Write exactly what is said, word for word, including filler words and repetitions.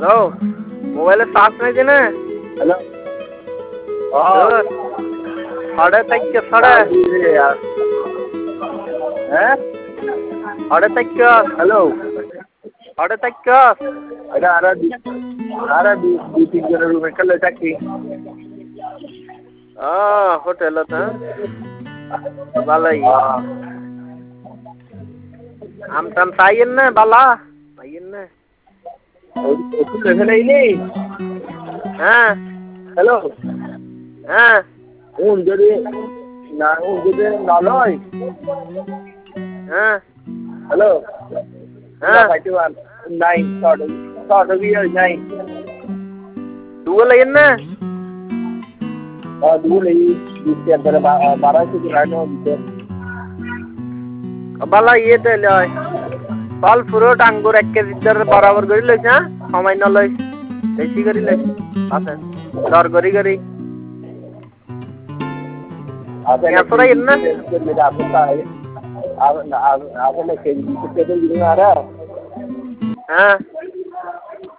hello মোবাইলে charge নাই দিনে হ্যালো সাড়ে চারটে সাড়ে হ্যাঁ সাড়ে চারটে হ্যালো সাড়ে চারটে এটা আর আর দুই তিন জনের রুমে খেলে থাকি আহ হোটেলত ভালোই আম টাম চাইয়েন না বালা পাইয়েন না একটু লেখে নেই হ্যাঁ হ্যালো হ্যাঁ উন যদি না উন যদি না লয় হ্যাঁ হ্যালো হ্যাঁ five one nine short short বিয়ার নাইন দুগো লাইয়েন না আর দুই লই দিতে আবার বারো থেকে রানো দিতে বালা ইয়ে তে লয় ফল ফ্রুট আঙ্গুর এক কেজি দর বরাবর করে লইছ হ্যাঁ সময় না লই বেশি করে লই আচ্ছা দর করি করি আপনারা ইন্না আপনারা কেজি দিতে দিন আর হ্যাঁ